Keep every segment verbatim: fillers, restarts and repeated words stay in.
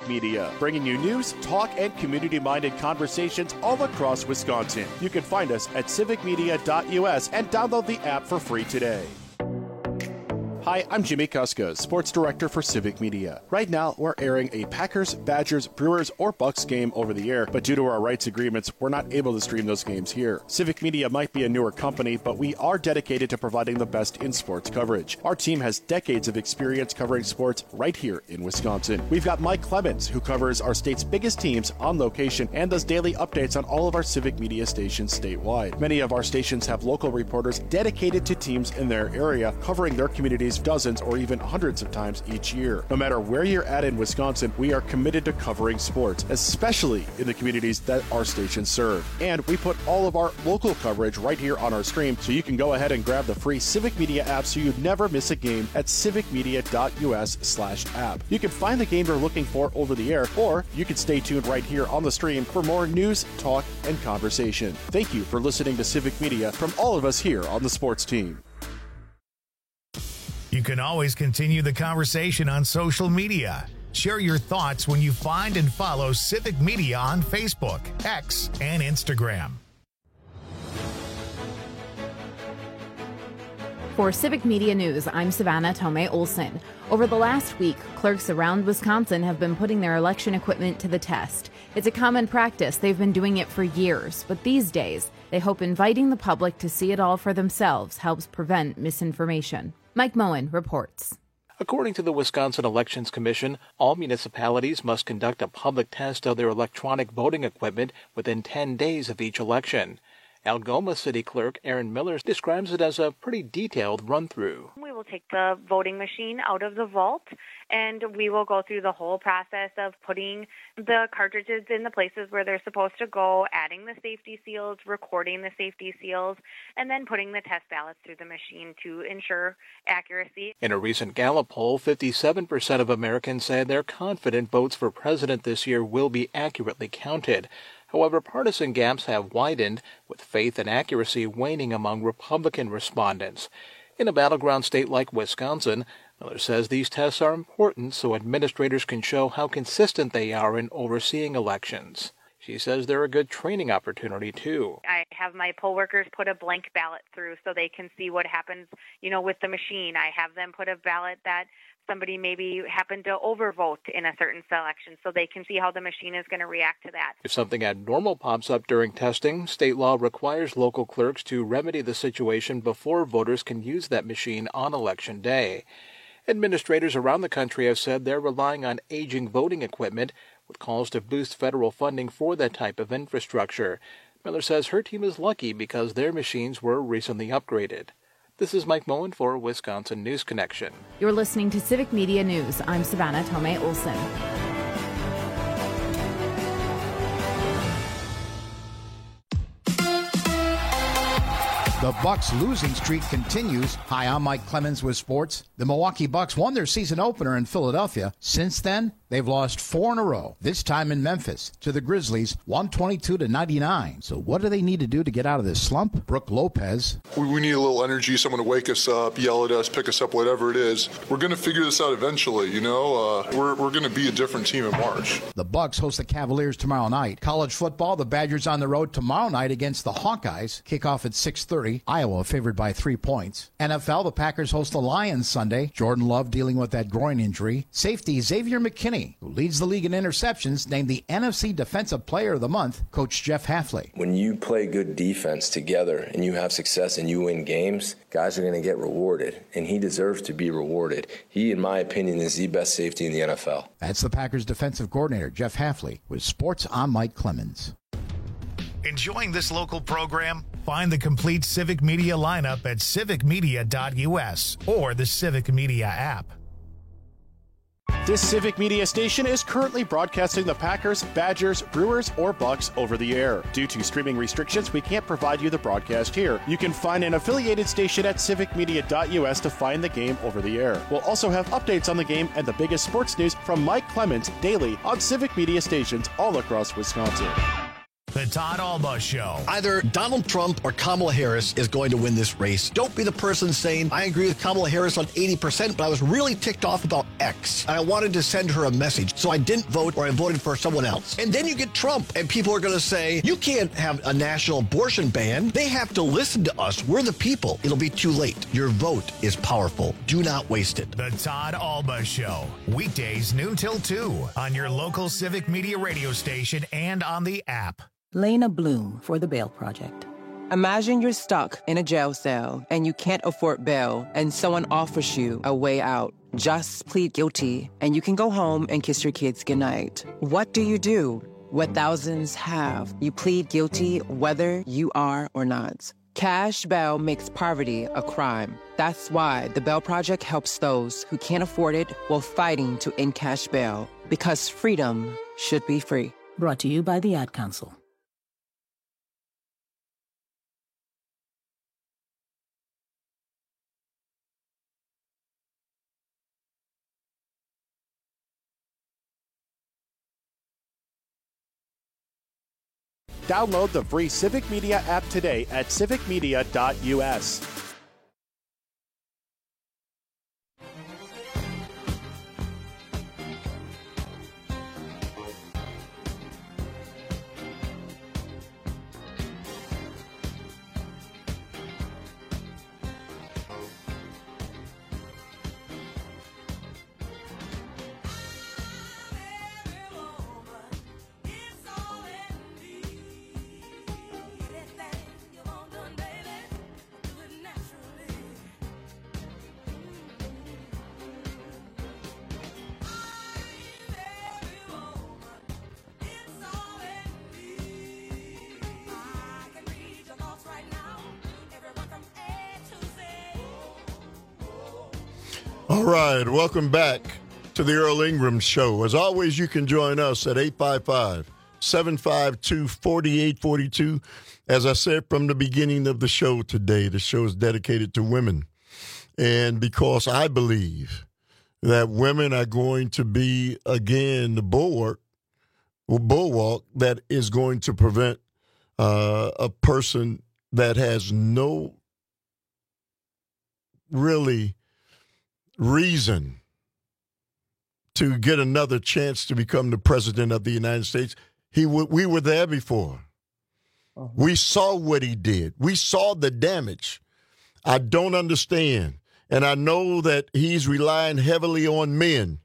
Media, bringing you news, talk, and community-minded conversations all across Wisconsin. You can find us at civic media dot U S and download the app for free today. Hi, I'm Jimmy Kuska, Sports Director for Civic Media. Right now, we're airing a Packers, Badgers, Brewers, or Bucks game over the air, but due to our rights agreements, we're not able to stream those games here. Civic Media might be a newer company, but we are dedicated to providing the best in sports coverage. Our team has decades of experience covering sports right here in Wisconsin. We've got Mike Clemens, who covers our state's biggest teams on location and does daily updates on all of our Civic Media stations statewide. Many of our stations have local reporters dedicated to teams in their area, covering their communities dozens or even hundreds of times each year. No matter where you're at in Wisconsin, we are committed to covering sports, especially in the communities that our stations serve. And we put all of our local coverage right here on our stream, so you can go ahead and grab the free Civic Media app so you never miss a game at civic media dot U S slash app. You can find the game you're looking for over the air, or you can stay tuned right here on the stream for more news, talk, and conversation. Thank you for listening to Civic Media from all of us here on the sports team. You can always continue the conversation on social media. Share your thoughts when you find and follow Civic Media on Facebook, X, and Instagram. For Civic Media News, I'm Savannah Tomei Olson. Over the last week, clerks around Wisconsin have been putting their election equipment to the test. It's a common practice. They've been doing it for years. But these days, they hope inviting the public to see it all for themselves helps prevent misinformation. Mike Moen reports. According to the Wisconsin Elections Commission, all municipalities must conduct a public test of their electronic voting equipment within ten days of each election. Algoma City Clerk Aaron Miller describes it as a pretty detailed run-through. We will take the voting machine out of the vault, and we will go through the whole process of putting the cartridges in the places where they're supposed to go, adding the safety seals, recording the safety seals, and then putting the test ballots through the machine to ensure accuracy. In a recent Gallup poll, fifty-seven percent of Americans said they're confident votes for president this year will be accurately counted. However, partisan gaps have widened, with faith and accuracy waning among Republican respondents. In a battleground state like Wisconsin, Miller says these tests are important so administrators can show how consistent they are in overseeing elections. She says they're a good training opportunity, too. I have my poll workers put a blank ballot through so they can see what happens, you know, with the machine. I have them put a ballot that somebody maybe happened to overvote in a certain selection so they can see how the machine is going to react to that. If something abnormal pops up during testing, state law requires local clerks to remedy the situation before voters can use that machine on Election Day. Administrators around the country have said they're relying on aging voting equipment, with calls to boost federal funding for that type of infrastructure. Miller says her team is lucky because their machines were recently upgraded. This is Mike Moen for Wisconsin News Connection. You're listening to Civic Media News. I'm Savannah Tomei Olson. The Bucks' losing streak continues. Hi, I'm Mike Clemens with sports. The Milwaukee Bucks won their season opener in Philadelphia. Since then, they've lost four in a row, this time in Memphis, to the Grizzlies, one twenty-two to ninety-nine. So what do they need to do to get out of this slump? Brooke Lopez. We, we need a little energy, someone to wake us up, yell at us, pick us up, whatever it is. We're going to figure this out eventually, you know? Uh, we're we're going to be a different team in March. The Bucks host the Cavaliers tomorrow night. College football, the Badgers on the road tomorrow night against the Hawkeyes. Kickoff at six thirty. Iowa favored by three points. N F L, the Packers host the Lions Sunday. Jordan Love dealing with that groin injury. Safety Xavier McKinney, who leads the league in interceptions, named the N F C Defensive Player of the Month, Coach Jeff Hafley. When you play good defense together and you have success and you win games, guys are going to get rewarded, and he deserves to be rewarded. He, in my opinion, is the best safety in the N F L. That's the Packers defensive coordinator, Jeff Hafley, with Sports. I'm Mike Clemens. Enjoying this local program? Find the complete Civic Media lineup at civic media dot U S or the Civic Media app. This Civic Media station is currently broadcasting the Packers, Badgers, Brewers, or Bucks over the air. Due to streaming restrictions, we can't provide you the broadcast here. You can find an affiliated station at civic media dot U S to find the game over the air. We'll also have updates on the game and the biggest sports news from Mike Clemens daily on Civic Media stations all across Wisconsin. The Todd Alba Show. Either Donald Trump or Kamala Harris is going to win this race. Don't be the person saying, I agree with Kamala Harris on eighty percent, but I was really ticked off about X. And I wanted to send her a message, so I didn't vote or I voted for someone else. And then you get Trump, and people are going to say, you can't have a national abortion ban. They have to listen to us. We're the people. It'll be too late. Your vote is powerful. Do not waste it. The Todd Alba Show. Weekdays noon till two on your local Civic Media radio station and on the app. Lena Bloom for the Bail Project. Imagine you're stuck in a jail cell and you can't afford bail and someone offers you a way out. Just plead guilty and you can go home and kiss your kids goodnight. What do you do? What thousands have. You plead guilty whether you are or not. Cash bail makes poverty a crime. That's why the Bail Project helps those who can't afford it while fighting to end cash bail. Because freedom should be free. Brought to you by the Ad Council. Download the free Civic Media app today at civic media dot u s. All right, welcome back to the Earl Ingram Show. As always, you can join us at eight five five, seven five two, four eight four two. As I said from the beginning of the show today, the show is dedicated to women. And because I believe that women are going to be, again, the bulwark, bulwark that is going to prevent uh, a person that has no really reason to get another chance to become the president of the United States. He w- we were there before. Uh-huh. We saw what he did. We saw the damage. I don't understand. And I know that he's relying heavily on men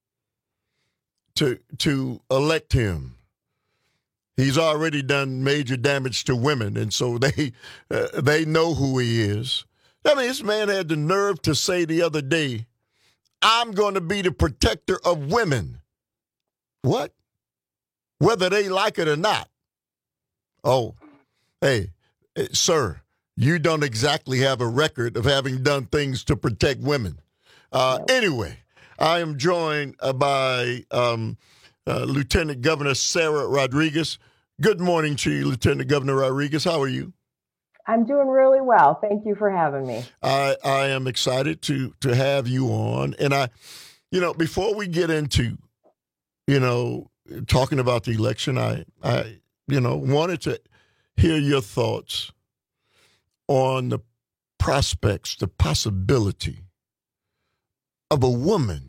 to to elect him. He's already done major damage to women, and so they uh, they know who he is. I mean, this man had the nerve to say the other day, I'm going to be the protector of women. What? Whether they like it or not. Oh, hey, hey, sir, you don't exactly have a record of having done things to protect women. Uh, anyway, I am joined uh, by um, uh, Lieutenant Governor Sarah Rodriguez. Good morning to you, Lieutenant Governor Rodriguez. How are you? I'm doing really well. Thank you for having me. I, I am excited to to have you on. And I, you know, before we get into, you know, talking about the election, I, I, you know, wanted to hear your thoughts on the prospects, the possibility of a woman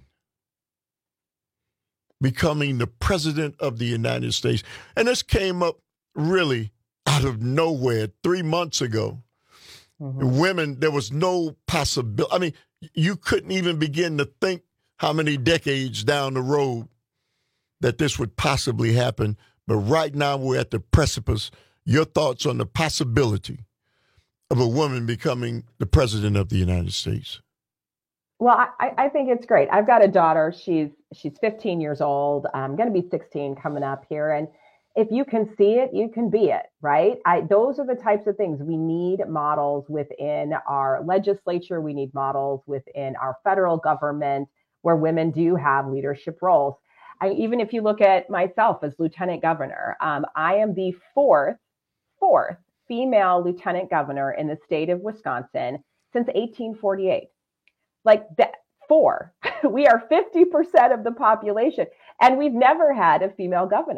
becoming the president of the United States. And this came up really out of nowhere three months ago. Mm-hmm. Women, there was no possibility. I mean, you couldn't even begin to think how many decades down the road that this would possibly happen. But right now we're at the precipice. Your thoughts on the possibility of a woman becoming the president of the United States? Well, I, I think it's great. I've got a daughter. She's she's fifteen years old. I'm going to be sixteen coming up here. And if you can see it, you can be it, right? I, those are the types of things. We need models within our legislature. We need models within our federal government where women do have leadership roles. I, even if you look at myself as lieutenant governor, um, I am the fourth, fourth female lieutenant governor in the state of Wisconsin since eighteen forty-eight. Like that, four. We are fifty percent of the population, and we've never had a female governor.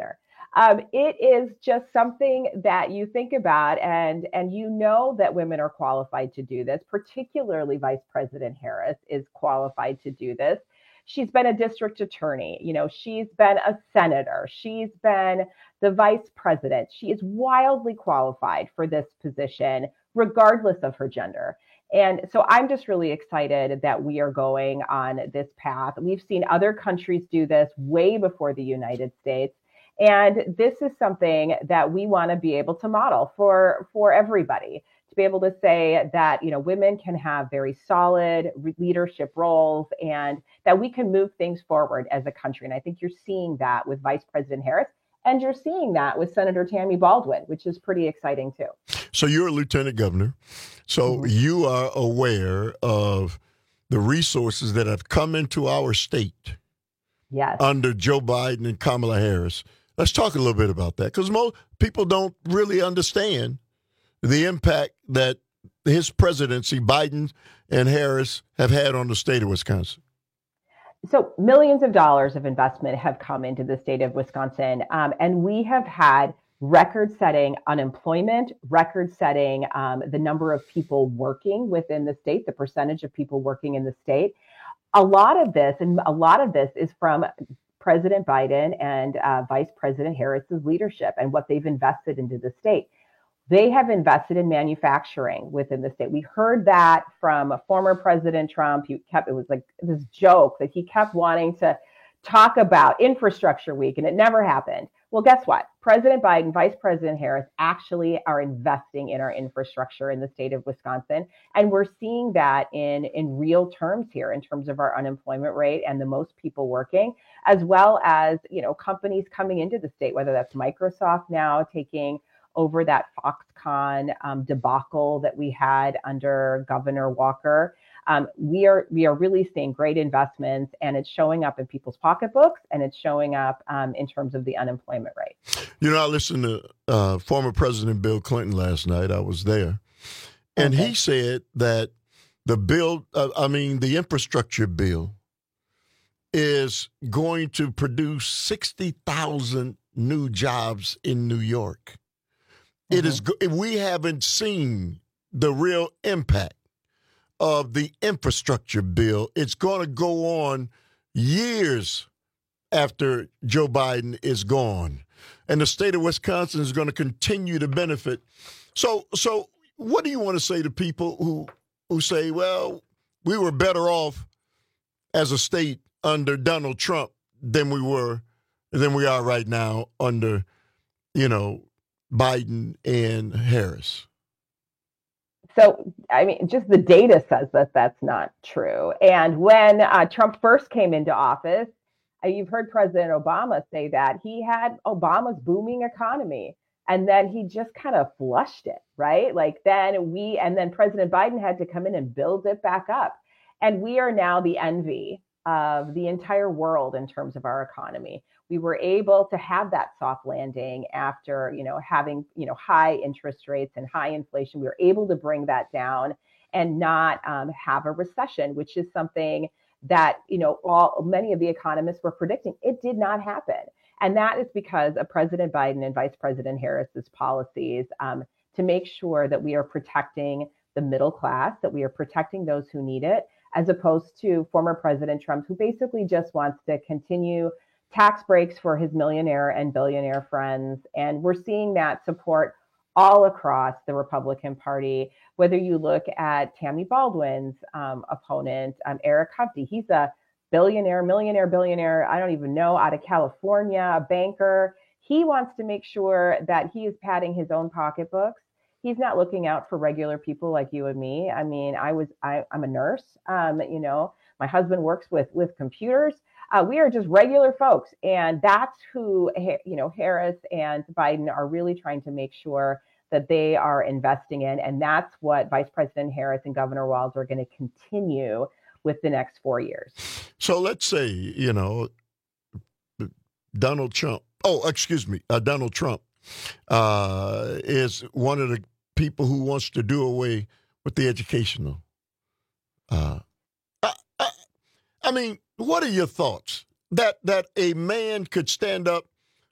Um, it is just something that you think about, and and you know that women are qualified to do this. Particularly, Vice President Harris is qualified to do this. She's been a district attorney. You know, she's been a senator. She's been the vice president. She is wildly qualified for this position, regardless of her gender. And so I'm just really excited that we are going on this path. We've seen other countries do this way before the United States. And this is something that we want to be able to model for, for everybody, to be able to say that, you know, women can have very solid leadership roles and that we can move things forward as a country. And I think you're seeing that with Vice President Harris. And you're seeing that with Senator Tammy Baldwin, which is pretty exciting, too. So you're a lieutenant governor. So mm-hmm. you are aware of the resources that have come into our state yes. under Joe Biden and Kamala Harris. Let's talk a little bit about that, because most people don't really understand the impact that his presidency, Biden and Harris, have had on the state of Wisconsin. So millions of dollars of investment have come into the state of Wisconsin, um, and we have had record-setting unemployment, record-setting um, the number of people working within the state, the percentage of people working in the state. A lot of this, and a lot of this is from President Biden and uh, Vice President Harris's leadership and what they've invested into the state. They have invested in manufacturing within the state. We heard that from former President Trump. He kept, it was like this joke that he kept wanting to talk about infrastructure week, and it never happened. Well, guess what? President Biden, Vice President Harris actually are investing in our infrastructure in the state of Wisconsin. And we're seeing that in, in real terms here in terms of our unemployment rate and the most people working, as well as, you know, companies coming into the state, whether that's Microsoft now taking over that Foxconn um, debacle that we had under Governor Walker. Um, we are we are really seeing great investments, and it's showing up in people's pocketbooks, and it's showing up um, in terms of the unemployment rate. You know, I listened to uh, former President Bill Clinton last night. I was there, and okay. he said that the bill, uh, I mean, the infrastructure bill, is going to produce sixty thousand new jobs in New York. Mm-hmm. It is. We haven't seen the real impact of the infrastructure bill. It's going to go on years after Joe Biden is gone, and the state of Wisconsin is going to continue to benefit. So, so what do you want to say to people who who say, "Well, we were better off as a state under Donald Trump than we were than we are right now under, you know, Biden and Harris"? So, I mean, just the data says that that's not true. And when uh, Trump first came into office, uh, you've heard President Obama say that he had Obama's booming economy, and then he just kind of flushed it, right? Like then we, and then President Biden had to come in and build it back up. And we are now the envy of the entire world in terms of our economy. We were able to have that soft landing after, you know, having, you know, high interest rates and high inflation. We were able to bring that down and not um, have a recession, which is something that, you know, all many of the economists were predicting. It did not happen. And that is because of President Biden and Vice President Harris's policies um, to make sure that we are protecting the middle class, that we are protecting those who need it, as opposed to former President Trump, who basically just wants to continue tax breaks for his millionaire and billionaire friends. And we're seeing that support all across the Republican Party, whether you look at Tammy Baldwin's um, opponent, um, Eric Hovde. He's a billionaire, millionaire, billionaire, I don't even know, out of California, a banker. He wants to make sure that he is padding his own pocketbooks. He's not looking out for regular people like you and me. I mean, I was, I, I'm a nurse. Um, you know, my husband works with with computers. Uh, we are just regular folks, and that's who, you know, Harris and Biden are really trying to make sure that they are investing in, and that's what Vice President Harris and Governor Walz are going to continue with the next four years. So let's say, you know, Donald Trump. Oh, excuse me, uh, Donald Trump uh, is one of the people who wants to do away with the educational. Uh, I, I, I mean, what are your thoughts that that a man could stand up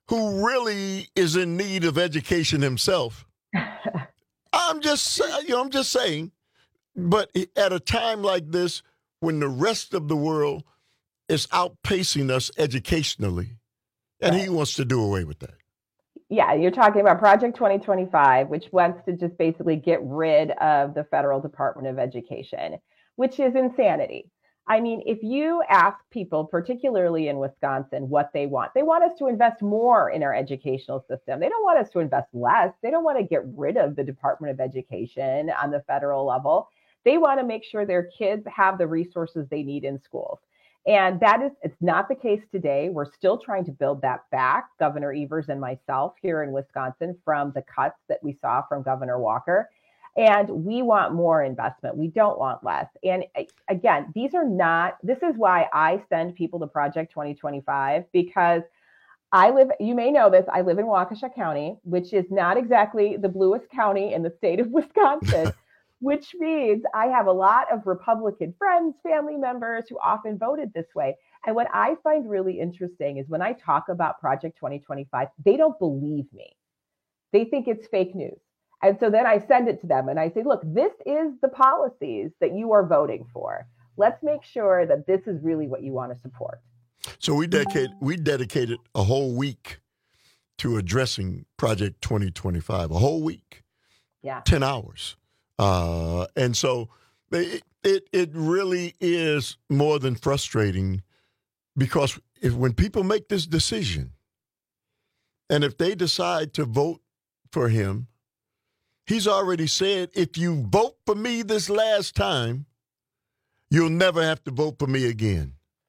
who really is in need of education himself. I'm just, you know, I'm just saying. But at a time like this, when the rest of the world is outpacing us educationally, and right. he wants to do away with that. Yeah, you're talking about Project twenty twenty-five, which wants to just basically get rid of the Federal Department of Education, which is insanity. I mean, if you ask people, particularly in Wisconsin, what they want, they want us to invest more in our educational system. They don't want us to invest less. They don't want to get rid of the Department of Education on the federal level. They want to make sure their kids have the resources they need in schools. And that is, it's not the case today. We're still trying to build that back, Governor Evers and myself here in Wisconsin, from the cuts that we saw from Governor Walker. And we want more investment. We don't want less. And again, these are not, this is why I send people to Project twenty twenty-five, because I live, you may know this, I live in Waukesha County, which is not exactly the bluest county in the state of Wisconsin, which means I have a lot of Republican friends, family members who often voted this way. And what I find really interesting is when I talk about Project twenty twenty-five, they don't believe me. They think it's fake news. And so then I send it to them and I say, look, this is the policies that you are voting for. Let's make sure that this is really what you want to support. So we dedicate, we dedicated a whole week to addressing Project twenty twenty-five, a whole week, yeah, ten hours. Uh, and so it, it, it really is more than frustrating, because if, when people make this decision and if they decide to vote for him, he's already said, if you vote for me this last time, you'll never have to vote for me again.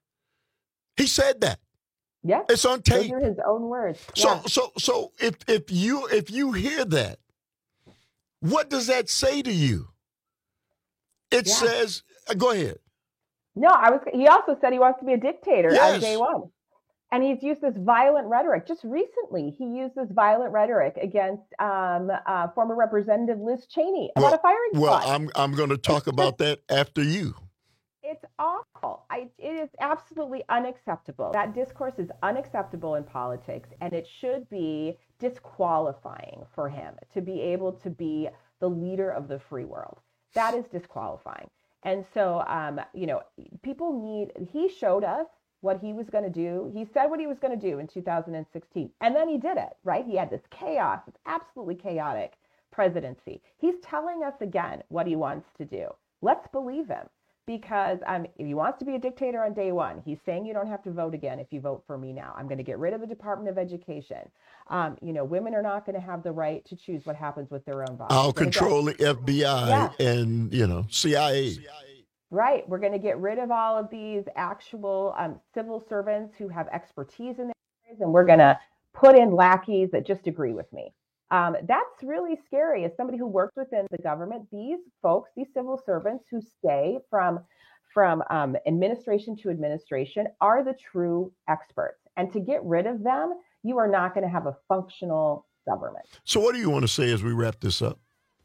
He said that. Yeah. It's on tape. Those are his own words. So yeah. so so if if you if you hear that, what does that say to you? It yeah. says, uh, go ahead. No, I was he also said he wants to be a dictator yes. on day one. And he's used this violent rhetoric. Just recently, he used this violent rhetoric against um, uh, former Representative Liz Cheney about well, a firing well, squad. Well, I'm I'm going to talk about that after you. It's awful. I, it is absolutely unacceptable. That discourse is unacceptable in politics, and it should be disqualifying for him to be able to be the leader of the free world. That is disqualifying. And so, um, you know, people need, he showed us what he was going to do. He said what he was going to do in two thousand sixteen, and then he did it, right? He had this chaos, this absolutely chaotic presidency. He's telling us again what he wants to do. Let's believe him, because um, if he wants to be a dictator on day one, he's saying you don't have to vote again if you vote for me now. I'm going to get rid of the Department of Education. Um, you know, women are not going to have the right to choose what happens with their own bodies. I'll control the F B I yeah. and, you know, C I A. Right. We're going to get rid of all of these actual um, civil servants who have expertise in their areas, and we're going to put in lackeys that just agree with me. Um, that's really scary. As somebody who works within the government, these folks, these civil servants who stay from, from um, administration to administration are the true experts. And to get rid of them, you are not going to have a functional government. So what do you want to say as we wrap this up?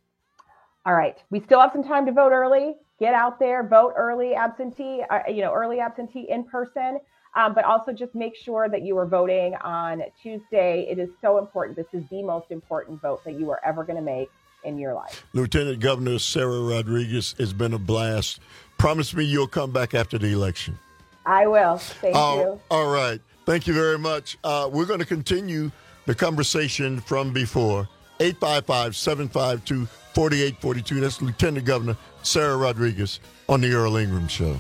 All right. We still have some time to vote early. Get out there, vote early, absentee, uh, you know, early absentee in person, um, but also just make sure that you are voting on Tuesday. It is so important. This is the most important vote that you are ever going to make in your life. Lieutenant Governor Sarah Rodriguez, it's been a blast. Promise me you'll come back after the election. I will. Thank uh, you. All right. Thank you very much. Uh, we're going to continue the conversation from before. eight five five, seven five two, four eight four two. That's Lieutenant Governor Sarah Rodriguez on the Earl Ingram Show.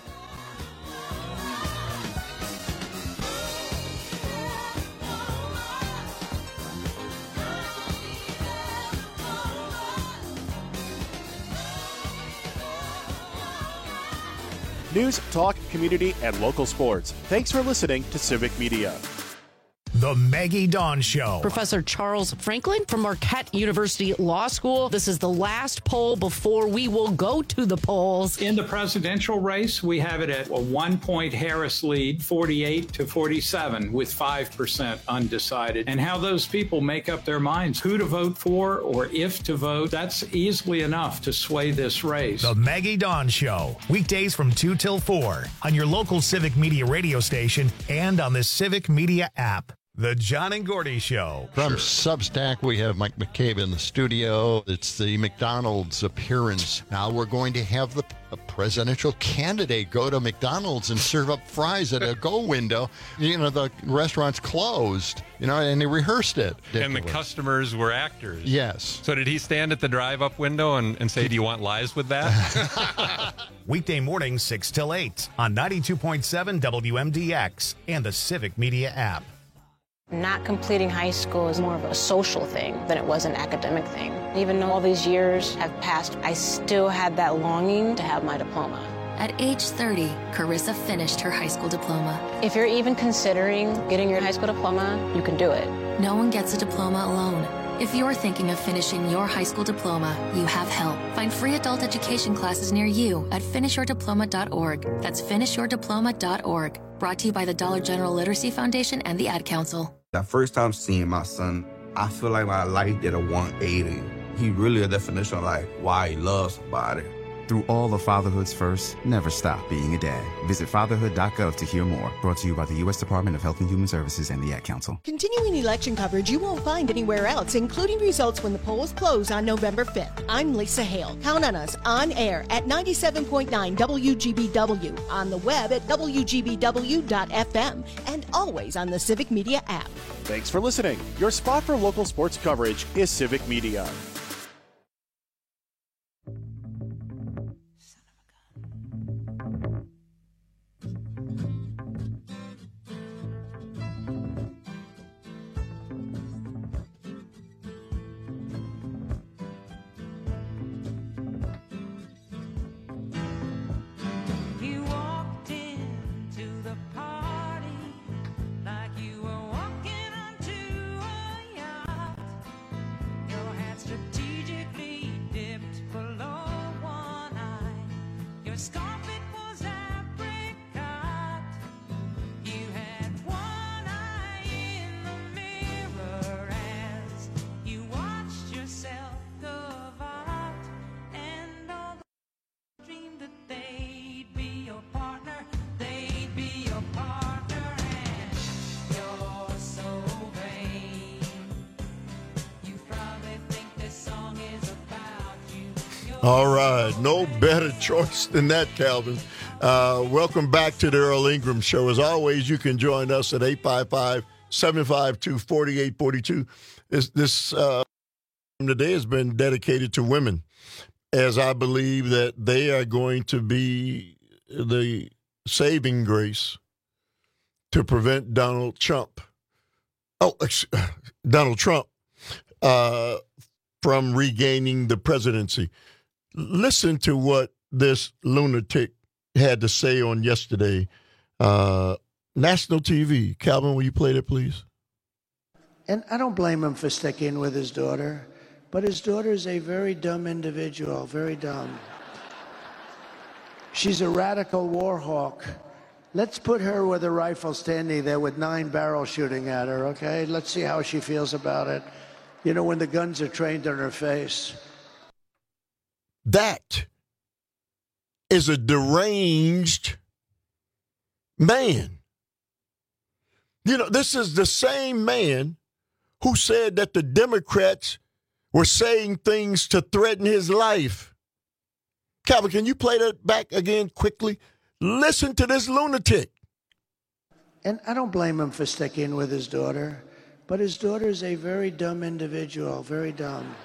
News, talk, community, and local sports. Thanks for listening to Civic Media. The Maggie Dawn Show. Professor Charles Franklin from Marquette University Law School. This is the last poll before we will go to the polls. In the presidential race, we have it at a one-point Harris lead, forty-eight to forty-seven, with five percent undecided. And how those people make up their minds who to vote for or if to vote, that's easily enough to sway this race. The Maggie Dawn Show. Weekdays from two till four on your local Civic Media radio station and on the Civic Media app. The John and Gordy Show. From Substack, we have Mike McCabe in the studio. It's the McDonald's appearance. Now we're going to have the a presidential candidate go to McDonald's and serve up fries at a go window. You know, the restaurant's closed, you know, and they rehearsed it. And the customers were actors. Yes. So did he stand at the drive-up window and, and say, do you want lies with that? Weekday mornings, six till eight on ninety-two point seven W M D X and the Civic Media app. Not completing high school is more of a social thing than it was an academic thing. Even though all these years have passed, I still had that longing to have my diploma. At age thirty, Carissa finished her high school diploma. If you're even considering getting your high school diploma, you can do it. No one gets a diploma alone. If you're thinking of finishing your high school diploma, you have help. Find free adult education classes near you at finish your diploma dot org. That's finish your diploma dot org. Brought to you by the Dollar General Literacy Foundation and the Ad Council. That first time seeing my son, I feel like my life did a one eighty. He really a definition of like why he loves somebody. Through all of fatherhood's first, never stop being a dad. Visit fatherhood dot gov to hear more. Brought to you by the U S Department of Health and Human Services and the Ad Council. Continuing election coverage you won't find anywhere else, including results when the polls close on November fifth. I'm Lisa Hale. Count on us on air at ninety-seven point nine W G B W, on the web at W G B W dot F M, and always on the Civic Media app. Thanks for listening. Your spot for local sports coverage is Civic Media. All right, no better choice than that, Calvin. Uh, welcome back to the Earl Ingram Show. As always, you can join us at eight five five, seven five two, four eight four two. This, this uh, today has been dedicated to women, as I believe that they are going to be the saving grace to prevent Donald Trump, oh, Donald Trump, uh, from regaining the presidency. Listen to what this lunatic had to say on yesterday. Uh, national T V. Calvin, will you play that, please? And I don't blame him for sticking with his daughter, but his daughter is a very dumb individual, very dumb. She's a radical war hawk. Let's put her with a rifle standing there with nine barrels shooting at her, okay? Let's see how she feels about it. You know, when the guns are trained on her face. That is a deranged man. You know, this is the same man who said that the Democrats were saying things to threaten his life. Calvin, can you play that back again quickly? Listen to this lunatic. And I don't blame him for sticking with his daughter, but his daughter is a very dumb individual, very dumb.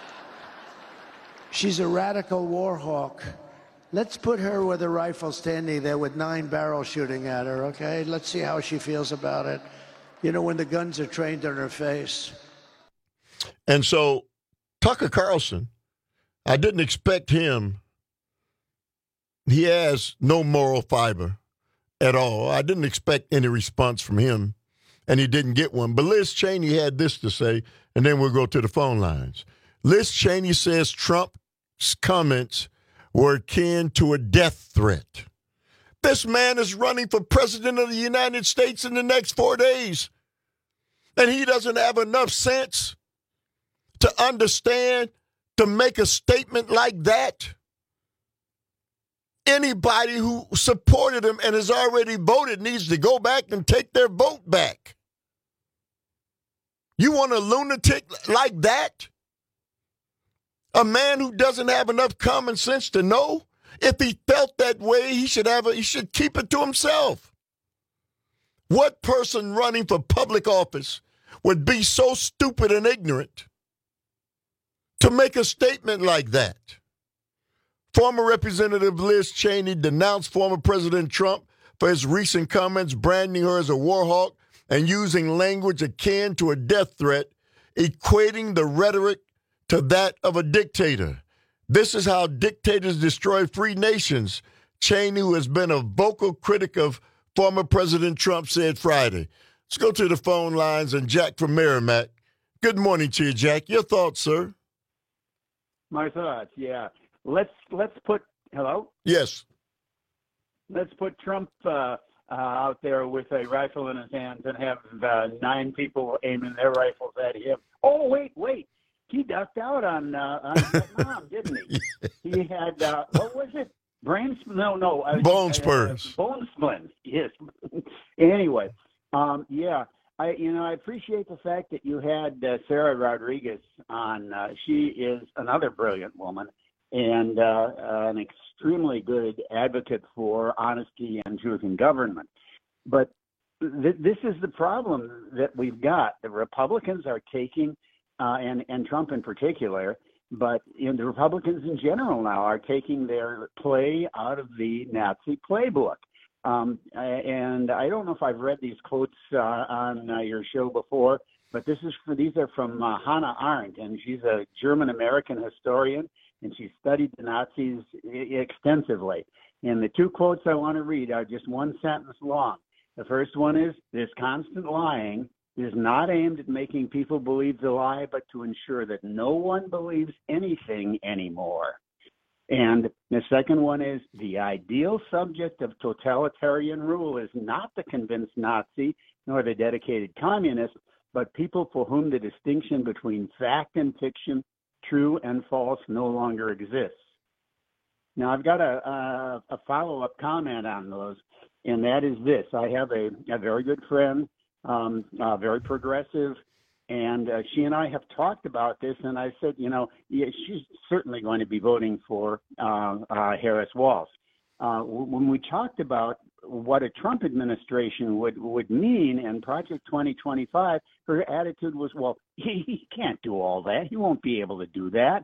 She's a radical war hawk. Let's put her with a rifle standing there with nine barrels shooting at her, okay? Let's see how she feels about it. You know, when the guns are trained on her face. And so Tucker Carlson, I didn't expect him. He has no moral fiber at all. I didn't expect any response from him, and he didn't get one. But Liz Cheney had this to say, and then we'll go to the phone lines. Liz Cheney says Trump's comments were akin to a death threat. This man is running for president of the United States in the next four days, and he doesn't have enough sense to understand, to make a statement like that. Anybody who supported him and has already voted needs to go back and take their vote back. You want a lunatic like that? A man who doesn't have enough common sense to know if he felt that way, he should have a, he should keep it to himself. What person running for public office would be so stupid and ignorant to make a statement like that? Former Representative Liz Cheney denounced former President Trump for his recent comments, branding her as a war hawk and using language akin to a death threat, equating the rhetoric to that of a dictator. This is how dictators destroy free nations, Cheney, who has been a vocal critic of former President Trump, said Friday. Let's go to the phone lines, and Jack from Merrimack. Good morning to you, Jack. Your thoughts, sir? My thoughts, yeah. Let's let's put, hello? Yes. Let's put Trump uh, uh, out there with a rifle in his hands and have uh, nine people aiming their rifles at him. Oh, wait, wait. He ducked out on, uh, on Vietnam, didn't he? He had, uh, what was it? Brain, no, no. Uh, bone spurs. Uh, bone splints, yes. Anyway, um, yeah. I, you know, I appreciate the fact that you had uh, Sarah Rodriguez on. Uh, she is another brilliant woman and uh, an extremely good advocate for honesty and truth in government. But th- this is the problem that we've got. The Republicans are taking Uh, and, and Trump in particular, but you know, the Republicans in general now are taking their play out of the Nazi playbook. Um, and I don't know if I've read these quotes uh, on uh, your show before, but this is for, these are from uh, Hannah Arendt, and she's a German-American historian, and she studied the Nazis extensively. And the two quotes I want to read are just one sentence long. The first one is, "This constant lying is not aimed at making people believe the lie, but to ensure that no one believes anything anymore." And the second one is, "The ideal subject of totalitarian rule is not the convinced Nazi nor the dedicated communist, but people for whom the distinction between fact and fiction, true and false, no longer exists." Now, I've got a, a, a follow-up comment on those, and that is this. I have a, a very good friend, Um, uh, very progressive, and uh, she and I have talked about this, and I said, you know, yeah, she's certainly going to be voting for uh, uh, Harris Walz. Uh, when we talked about what a Trump administration would, would mean in Project twenty twenty-five, her attitude was, well, he, he can't do all that. He won't be able to do that.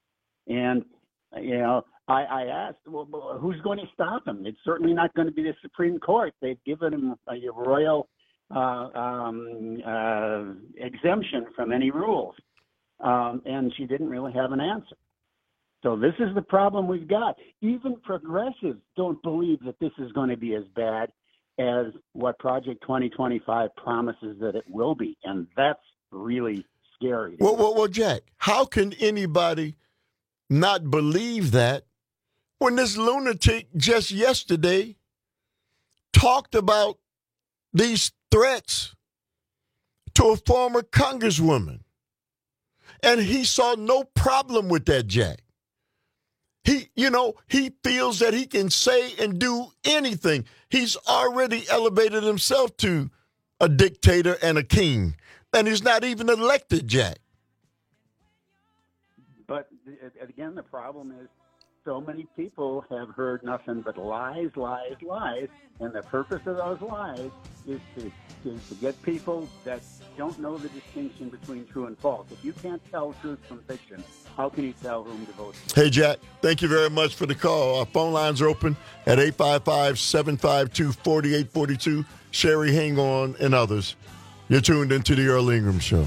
And, you know, I, I asked, well, who's going to stop him? It's certainly not going to be the Supreme Court. They've given him a royal Uh, um, uh, exemption from any rules. Um, and she didn't really have an answer. So this is the problem we've got. Even progressives don't believe that this is going to be as bad as what Project twenty twenty-five promises that it will be. And that's really scary. Well, well, well, Jack, how can anybody not believe that when this lunatic just yesterday talked about these threats to a former congresswoman? And he saw no problem with that, Jack. He, you know, he feels that he can say and do anything. He's already elevated himself to a dictator and a king. And he's not even elected, Jack. But again, the problem is so many people have heard nothing but lies, lies, lies. And the purpose of those lies is to, is to get people that don't know the distinction between true and false. If you can't tell truth from fiction, how can you tell whom to vote for? Hey, Jack, thank you very much for the call. Our phone lines are open at eight five five, seven five two, four eight four two. Sherry, hang on, and others. You're tuned into the Earl Ingram Show.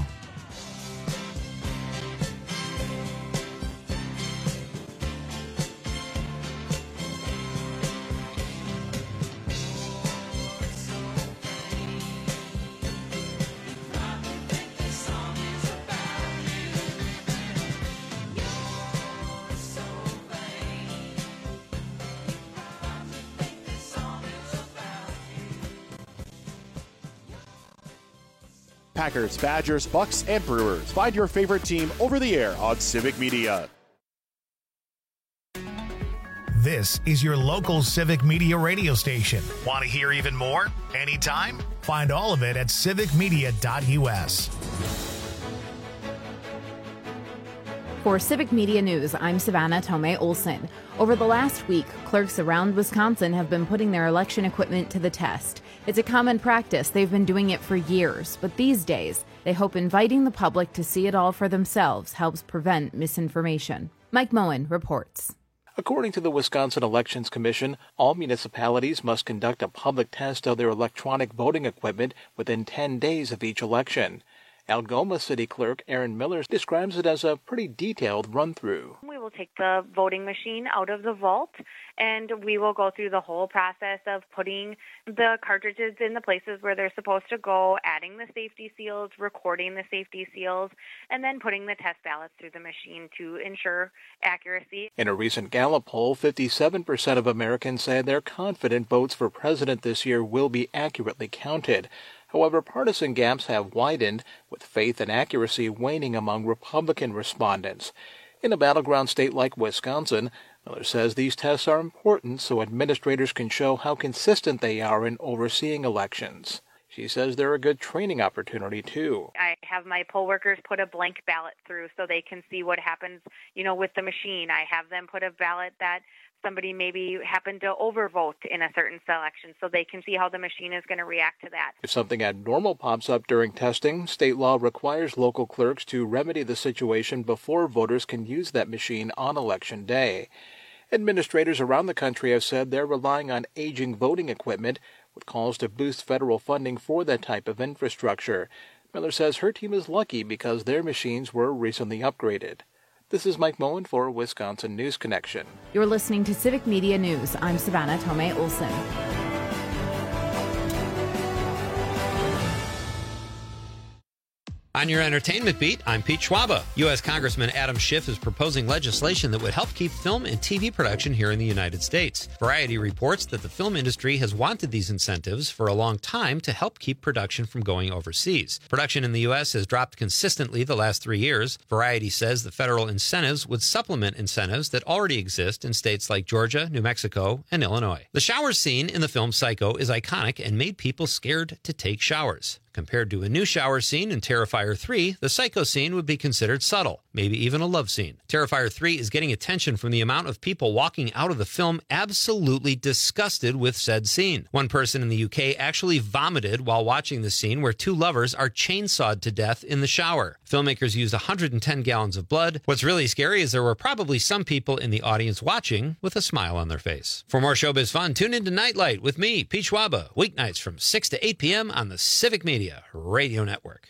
Packers, Badgers, Bucks, and Brewers. Find your favorite team over the air on Civic Media. This is your local Civic Media radio station. Want to hear even more? Anytime? Find all of it at civic media dot U S. For Civic Media News, I'm Savannah Tomei Olson. Over the last week, clerks around Wisconsin have been putting their election equipment to the test. It's a common practice. They've been doing it for years. But these days, they hope inviting the public to see it all for themselves helps prevent misinformation. Mike Moen reports. According to the Wisconsin Elections Commission, all municipalities must conduct a public test of their electronic voting equipment within ten days of each election. Algoma City Clerk Aaron Miller describes it as a pretty detailed run-through. We will take the voting machine out of the vault, and we will go through the whole process of putting the cartridges in the places where they're supposed to go, adding the safety seals, recording the safety seals, and then putting the test ballots through the machine to ensure accuracy. In a recent Gallup poll, fifty-seven percent of Americans said they're confident votes for president this year will be accurately counted. However, partisan gaps have widened, with faith and accuracy waning among Republican respondents. In a battleground state like Wisconsin, Miller says these tests are important so administrators can show how consistent they are in overseeing elections. She says they're a good training opportunity, too. I have my poll workers put a blank ballot through so they can see what happens, you know, with the machine. I have them put a ballot that somebody maybe happened to overvote in a certain selection so they can see how the machine is going to react to that. If something abnormal pops up during testing, state law requires local clerks to remedy the situation before voters can use that machine on Election Day. Administrators around the country have said they're relying on aging voting equipment, with calls to boost federal funding for that type of infrastructure. Miller says her team is lucky because their machines were recently upgraded. This is Mike Moen for Wisconsin News Connection. You're listening to Civic Media News. I'm Savannah Tomei Olson. On your entertainment beat, I'm Pete Schwaba. U S Congressman Adam Schiff is proposing legislation that would help keep film and T V production here in the United States. Variety reports that the film industry has wanted these incentives for a long time to help keep production from going overseas. Production in the U S has dropped consistently the last three years. Variety says the federal incentives would supplement incentives that already exist in states like Georgia, New Mexico, and Illinois. The shower scene in the film Psycho is iconic and made people scared to take showers. Compared to a new shower scene in Terrifier three, the Psycho scene would be considered subtle, maybe even a love scene. Terrifier three is getting attention from the amount of people walking out of the film absolutely disgusted with said scene. One person in the U K actually vomited while watching the scene where two lovers are chainsawed to death in the shower. Filmmakers used one hundred ten gallons of blood. What's really scary is there were probably some people in the audience watching with a smile on their face. For more showbiz fun, tune into Nightlight with me, Pete Schwaba, weeknights from six to eight p.m. on the Civic Media Radio Network.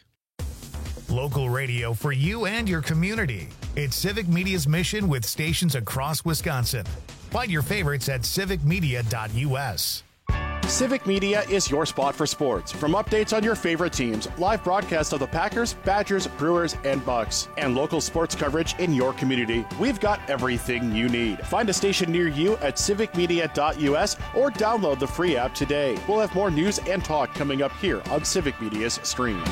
Local radio for you and your community. It's Civic Media's mission with stations across Wisconsin. Find your favorites at civic media dot u s. Civic Media is your spot for sports. From updates on your favorite teams, live broadcasts of the Packers, Badgers, Brewers, and Bucks, and local sports coverage in your community, we've got everything you need. Find a station near you at civic media dot u s or download the free app today. We'll have more news and talk coming up here on Civic Media's stream.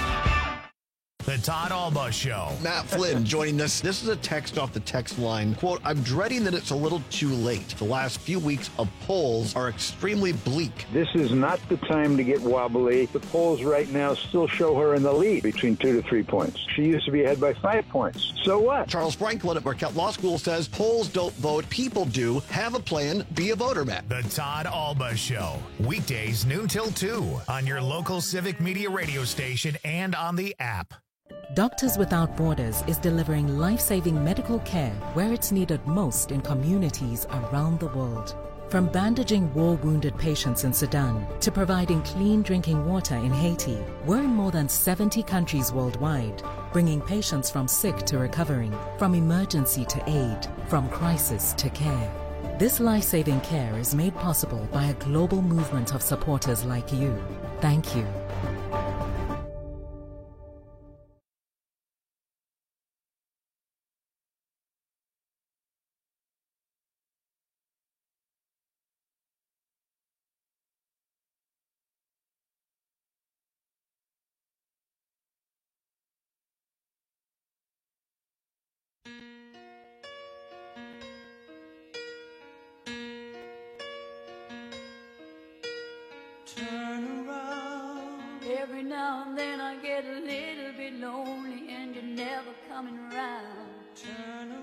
The Todd Alba Show. Matt Flynn joining us. This is a text off the text line. Quote, I'm dreading that it's a little too late. The last few weeks of polls are extremely bleak. This is not the time to get wobbly. The polls right now still show her in the lead between two to three points. She used to be ahead by five points. So what? Charles Franklin at Marquette Law School says polls don't vote, people do. Have a plan, be a voter, Matt. The Todd Alba Show. Weekdays noon till two on your local Civic Media radio station and on the app. Doctors Without Borders is delivering life-saving medical care where it's needed most in communities around the world. From bandaging war-wounded patients in Sudan to providing clean drinking water in Haiti, we're in more than seventy countries worldwide, bringing patients from sick to recovering, from emergency to aid, from crisis to care. This life-saving care is made possible by a global movement of supporters like you. Thank you. Turn around. Every now and then I get a little bit lonely and you're never coming around. Turn around.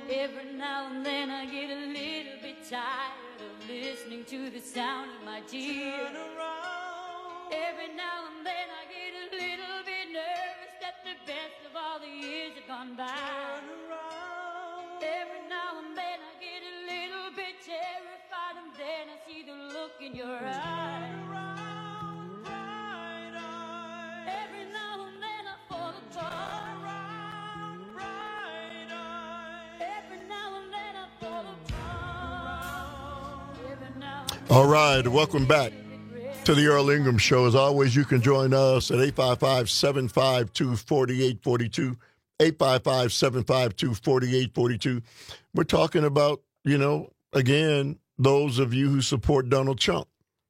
Every now and then I get a little bit tired of listening to the sound of my tears. Turn around. Every now and then I get a little bit nervous that the best of all the years have gone by. Turn around. Every now and then I get a little bit terrified, and then I see the look in your eyes. Turn around, bright eyes. Every now and then I fall apart. Turn around, bright eyes. Every now and then I fall apart. Every now and then. All right, welcome back to the Earl Ingram Show. As always, you can join us at eight five five, seven five two, four eight four two, eight five five, seven five two, four eight four two. We're talking about, you know, again, those of you who support Donald Trump.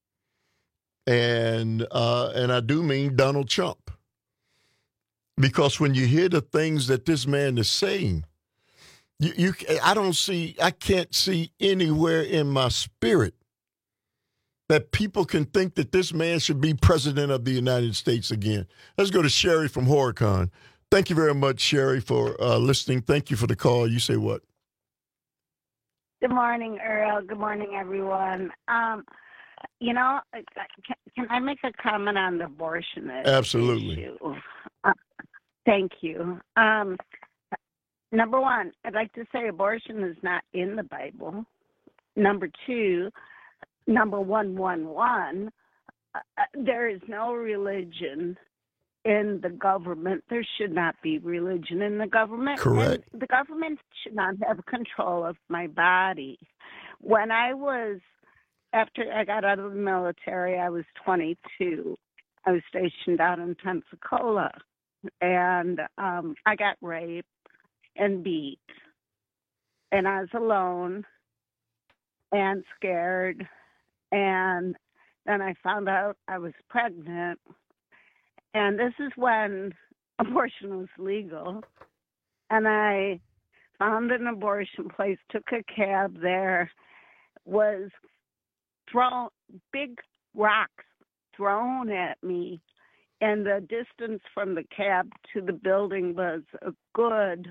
And uh, and I do mean Donald Trump. Because when you hear the things that this man is saying, you, you I don't see, I can't see anywhere in my spirit that people can think that this man should be president of the United States again. Let's go to Sherry from Horicon. Thank you very much, Sherry, for uh, listening. Thank you for the call. You say what? Good morning, Earl. Good morning, everyone. Um, you know, can, can I make a comment on the abortion issue? Absolutely. Uh, thank you. Um, number one, I'd like to say abortion is not in the Bible. Number two, number one one one, uh, there is no religion in the government. There should not be religion in the government. Correct. And the government should not have control of my body. When I was, after I got out of the military, I was twenty-two. I was stationed out in Pensacola, and um, I got raped and beat, and I was alone and scared. And then I found out I was pregnant. And this is when abortion was legal. And I found an abortion place, took a cab there, was thrown, big rocks thrown at me. And the distance from the cab to the building was a good,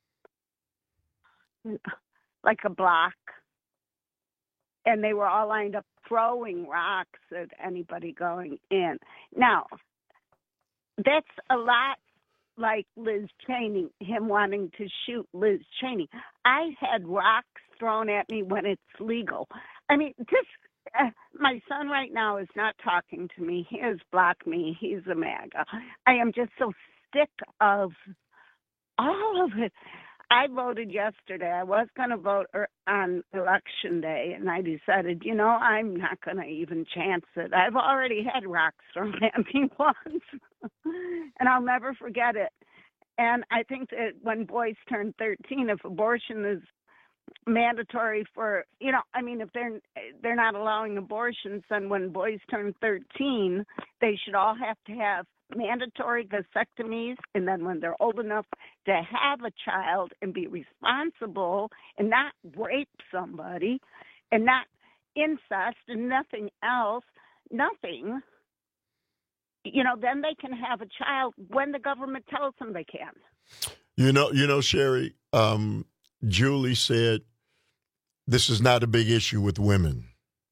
like a block. And they were all lined up throwing rocks at anybody going in. Now, that's a lot like Liz Cheney, him wanting to shoot Liz Cheney. I had rocks thrown at me when it's legal. I mean, just uh, my son right now is not talking to me. He has blocked me. He's a MAGA. I am just so sick of all of it. I voted yesterday. I was going to vote on election day, and I decided, you know, I'm not going to even chance it. I've already had rocks thrown at me once, and I'll never forget it. And I think that when boys turn thirteen, if abortion is mandatory for, you know, I mean, if they're they're not allowing abortions, then when boys turn thirteen, they should all have to have mandatory vasectomies, and then when they're old enough to have a child and be responsible and not rape somebody and not incest and nothing else, nothing, you know, then they can have a child when the government tells them they can. You know, you know, Sherry, um, Julie said this is not a big issue with women.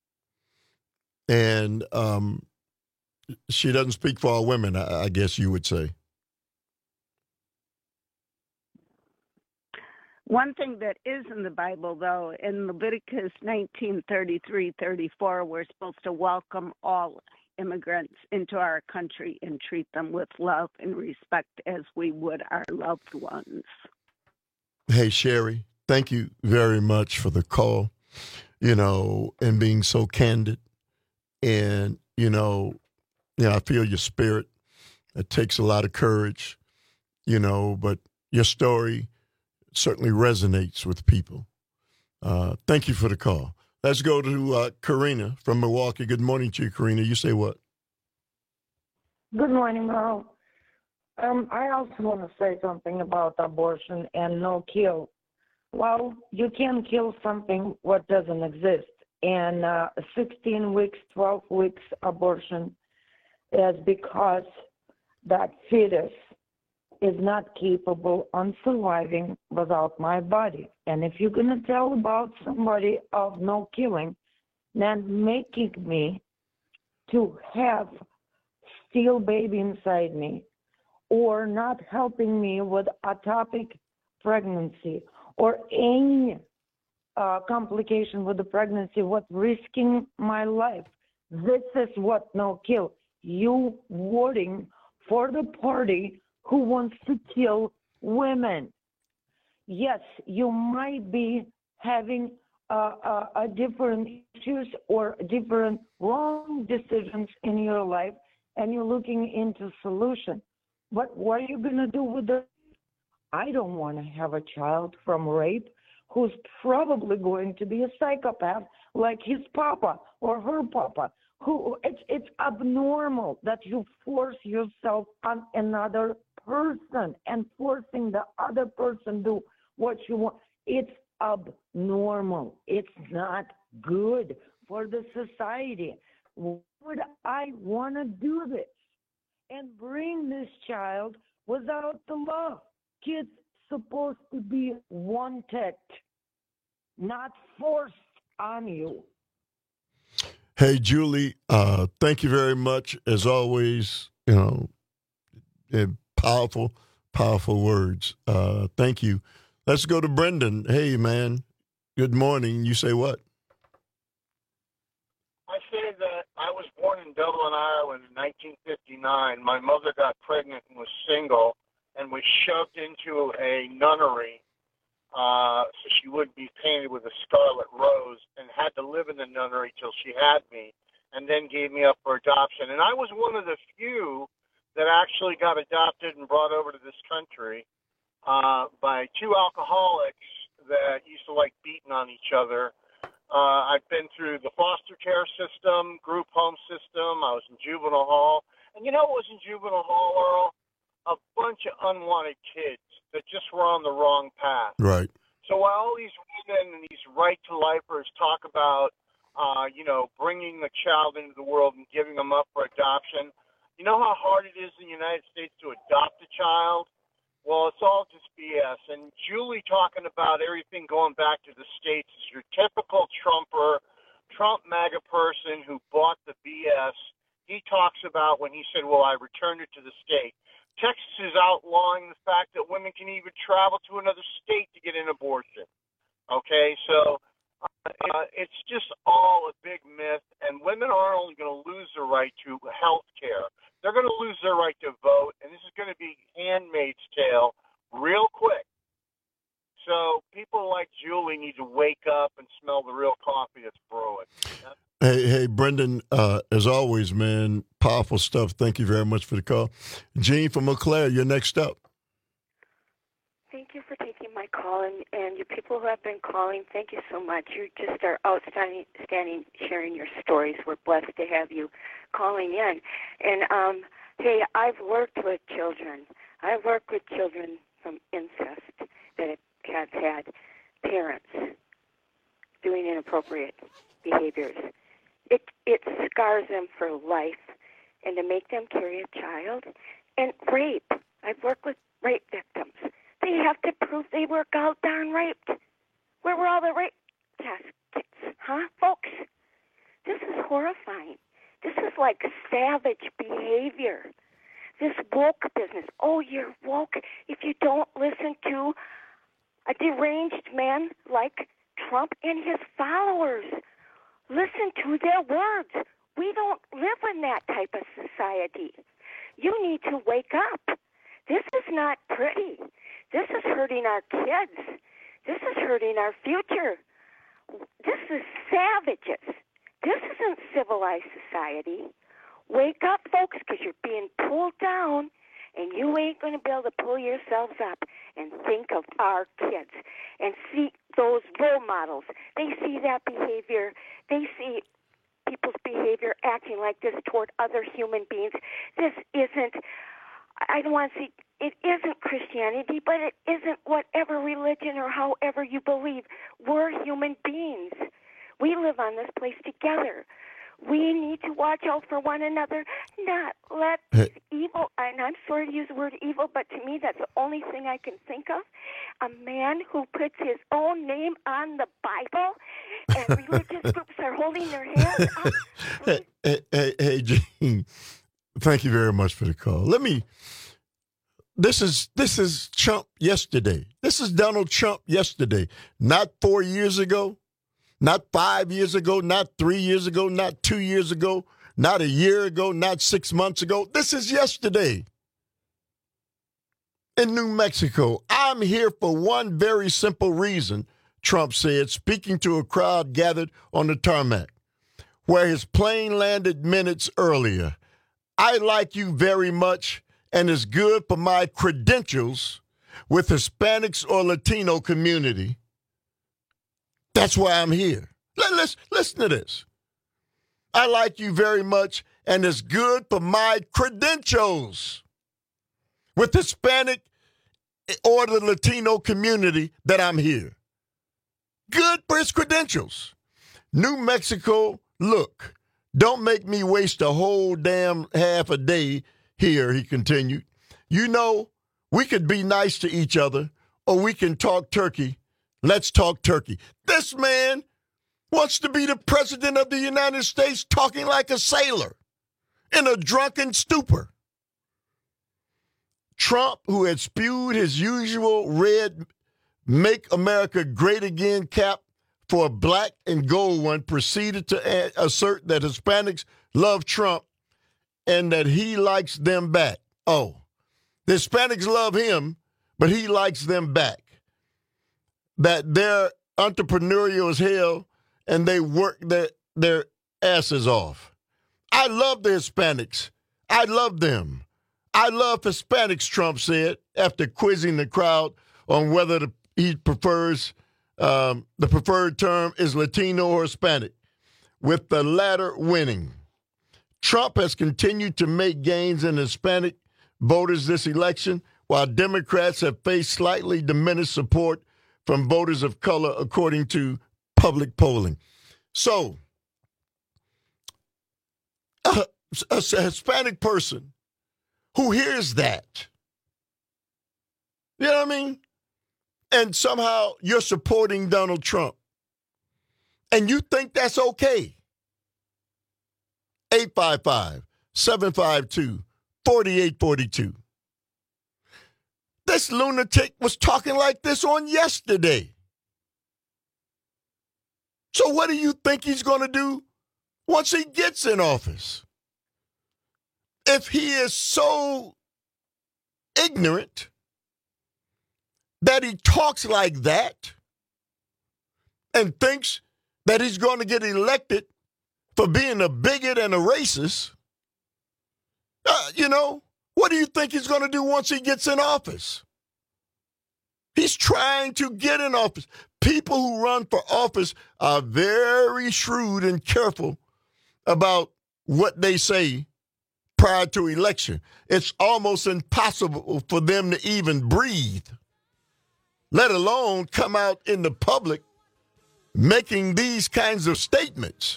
And um she doesn't speak for all women, I, I guess you would say. One thing that is in the Bible, though, in Leviticus nineteen thirty-three thirty-four, we're supposed to welcome all immigrants into our country and treat them with love and respect as we would our loved ones. Hey, Sherry, thank you very much for the call, you know, and being so candid. And, you know, you know, I feel your spirit. It takes a lot of courage, you know, but your story certainly resonates with people. Uh, thank you for the call. Let's go to uh, Karina from Milwaukee. Good morning to you, Karina. You say what? Good morning, Merle. Um, I also want to say something about abortion and no kill. Well, you can kill something what doesn't exist. And uh, sixteen weeks, twelve weeks abortion is because that fetus is not capable of surviving without my body. And if you're going to tell about somebody of no killing, then making me to have still baby inside me, or not helping me with ectopic pregnancy, or any uh, complication with the pregnancy, what risking my life. This is what no kill. You voting for the party who wants to kill women. Yes, you might be having uh, uh, a different issues or different wrong decisions in your life, and you're looking into solution. But what are you going to do with the? I don't want to have a child from rape who's probably going to be a psychopath like his papa or her papa. Who it's it's abnormal that you force yourself on another person and forcing the other person do what you want. It's abnormal. It's not good for the society. Would I want to do this and bring this child without the law? Kids supposed to be wanted, not forced on you. Hey, Julie, uh, thank you very much. As always, you know, powerful, powerful words. Uh, thank you. Let's go to Brendan. Hey, man, good morning. You say what? I say that I was born in Dublin, Ireland in nineteen fifty-nine. My mother got pregnant and was single and was shoved into a nunnery uh, so she wouldn't be painted with a scarlet rose, and had to live in the nunnery till she had me, and then gave me up for adoption. And I was one of the few that actually got adopted and brought over to this country uh, by two alcoholics that used to like beating on each other. Uh, I've been through the foster care system, group home system. I was in juvenile hall. And you know what was in juvenile hall, Earl? A bunch of unwanted kids that just were on the wrong path. Right. So while all these women and these right-to-lifers talk about, uh, you know, bringing the child into the world and giving them up for adoption, you know how hard it is in the United States to adopt a child? Well, it's all just B S. And Julie talking about everything going back to the States is your typical Trumper, Trump MAGA person who bought the B S. He talks about when he said, well, I returned it to the state. Texas is outlawing the fact that women can even travel to another state to get an abortion. Okay, so uh, it's just all a big myth, and women aren't only going to lose their right to health care, they're going to lose their right to vote, and this is going to be Handmaid's Tale real quick. So people like Julie need to wake up and smell the real coffee that's brewing. That's Hey, hey, Brendan, uh, as always, man, powerful stuff. Thank you very much for the call. Jean from Eau Claire, you're next up. Thank you for taking my call, and, and you people who have been calling, thank you so much. You just are outstanding standing, sharing your stories. We're blessed to have you calling in. And, um, hey, I've worked with children. I've worked with children from incest that have had parents doing inappropriate behaviors. It it scars them for life, and to make them carry a child. And rape. I've worked with rape victims. They have to prove they were god darn raped. Where were all the rape tests, huh, folks? This is horrifying. This is like savage behavior. This woke business. Oh, you're woke if you don't listen to a deranged man like Trump and his followers. Listen to their words. We don't live in that type of society. You need to wake up. This is not pretty. This is hurting our kids. This is hurting our future. This is savages. This isn't civilized society. Wake up, folks, because you're being pulled down, and you ain't going to be able to pull yourselves up and think of our kids and see those role models. They see that behavior. They see people's behavior acting like this toward other human beings. This isn't, I don't want to see, it isn't Christianity, but it isn't whatever religion or however you believe. We're human beings. We live on this place together. We need to watch out for one another, not let Hey. evil, and I'm sorry to use the word evil, but to me that's the only thing I can think of. A man who puts his own name on the Bible and religious groups are holding their hands up. Hey, hey, hey, hey, Gene, thank you very much for the call. Let me, this is, this is Trump yesterday. This is Donald Trump yesterday, not four years ago. Not five years ago, not three years ago, not two years ago, not a year ago, not six months ago. This is yesterday in New Mexico. I'm here for one very simple reason, Trump said, speaking to a crowd gathered on the tarmac, where his plane landed minutes earlier. I like you very much, and it's good for my credentials with Hispanics or Latino community. That's why I'm here. Let's listen to this. I like you very much, and it's good for my credentials with Hispanic or the Latino community that I'm here. Good for his credentials. New Mexico, look, don't make me waste a whole damn half a day here, he continued. You know, we could be nice to each other, or we can talk turkey. Let's talk turkey. This man wants to be the president of the United States talking like a sailor in a drunken stupor. Trump, who had spewed his usual red Make America Great Again cap for a black and gold one, proceeded to assert that Hispanics love Trump and that he likes them back. Oh, the Hispanics love him, but he likes them back. That they're entrepreneurial as hell and they work their, their asses off. I love the Hispanics. I love them. I love Hispanics, Trump said, after quizzing the crowd on whether the, he prefers, um, the preferred term is Latino or Hispanic, with the latter winning. Trump has continued to make gains in Hispanic voters this election, while Democrats have faced slightly diminished support from voters of color, according to public polling. So, a, a Hispanic person who hears that, you know what I mean? And somehow you're supporting Donald Trump, and you think that's okay. eight five five, seven five two, four eight four two. This lunatic was talking like this on yesterday. So what do you think he's going to do once he gets in office? If he is so ignorant that he talks like that and thinks that he's going to get elected for being a bigot and a racist, uh, you know, what do you think he's going to do once he gets in office? He's trying to get in office. People who run for office are very shrewd and careful about what they say prior to election. It's almost impossible for them to even breathe, let alone come out in the public making these kinds of statements.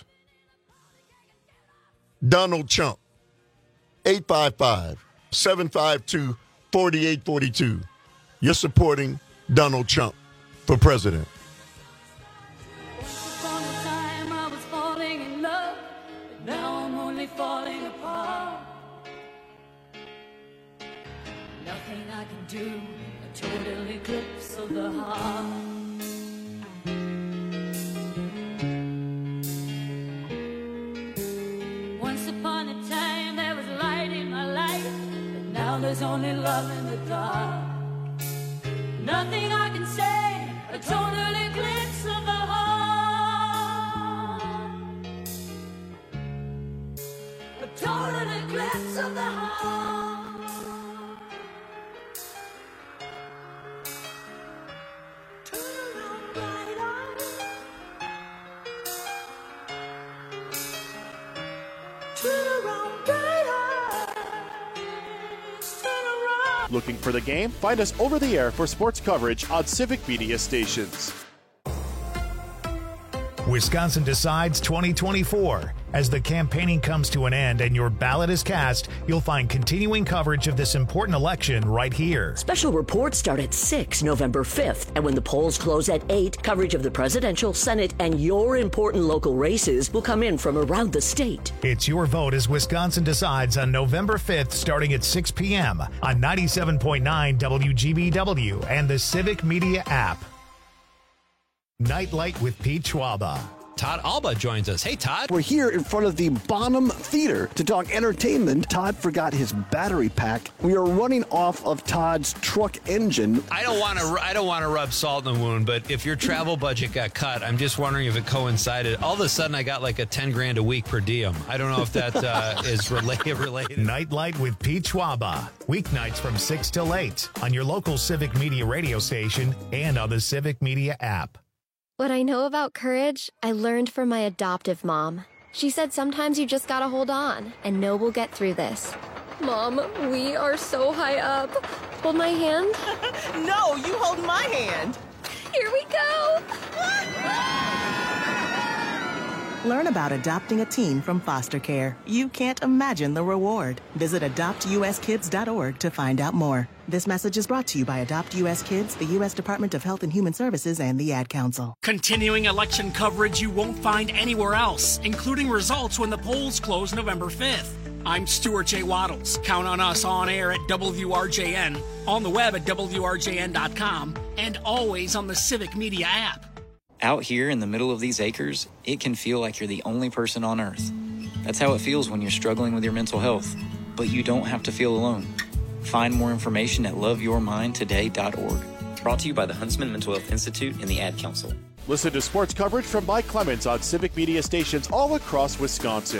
Donald Trump, eight five five, seven five two, four eight four two. You're supporting Donald Trump for president. Once upon a time I was falling in love, but now I'm only falling apart. Nothing I can do, a total eclipse of the heart. Once upon a time there was light in my life, but now there's only love in the dark. Nothing I can say, a total eclipse of the heart. A total eclipse of the heart. Turn around, bright eyes. Turn around, bright eyes. Turn around. Looking for the game? Find us over the air for sports coverage on Civic Media stations. Wisconsin Decides twenty twenty-four As the campaigning comes to an end and your ballot is cast, you'll find continuing coverage of this important election right here. Special reports start at six November fifth, and when the polls close at eight, coverage of the presidential, Senate, and your important local races will come in from around the state. It's your vote as Wisconsin decides on November fifth, starting at six p.m. on ninety-seven point nine W G B W and the Civic Media app. Nightlight with Pete Schwaba. Todd Alba joins us. Hey, Todd. We're here in front of the Bonham Theater to talk entertainment. Todd forgot his battery pack. We are running off of Todd's truck engine. I don't want to. I don't want to rub salt in the wound, but if your travel budget got cut, I'm just wondering if it coincided. All of a sudden, I got like a ten grand a week per diem. I don't know if that uh, is related. Related. Nightlight with Pete Schwaba. Weeknights from six till eight on your local Civic Media radio station and on the Civic Media app. What I know about courage, I learned from my adoptive mom. She said sometimes you just gotta hold on and know we'll get through this. Mom, we are so high up. Hold my hand. No, you hold my hand. Here we go. Learn about adopting a teen from foster care. You can't imagine the reward. Visit adopt u s kids dot org to find out more. This message is brought to you by Adopt U S Kids, the U S Department of Health and Human Services, and the Ad Council. Continuing election coverage you won't find anywhere else, including results when the polls close November fifth. I'm Stuart J. Waddles. Count on us on air at W R J N, on the web at W R J N dot com, and always on the Civic Media app. Out here in the middle of these acres, it can feel like you're the only person on Earth. That's how it feels when you're struggling with your mental health. But you don't have to feel alone. Find more information at love your mind today dot org. Brought to you by the Huntsman Mental Health Institute and the Ad Council. Listen to sports coverage from Mike Clemens on Civic Media stations all across Wisconsin.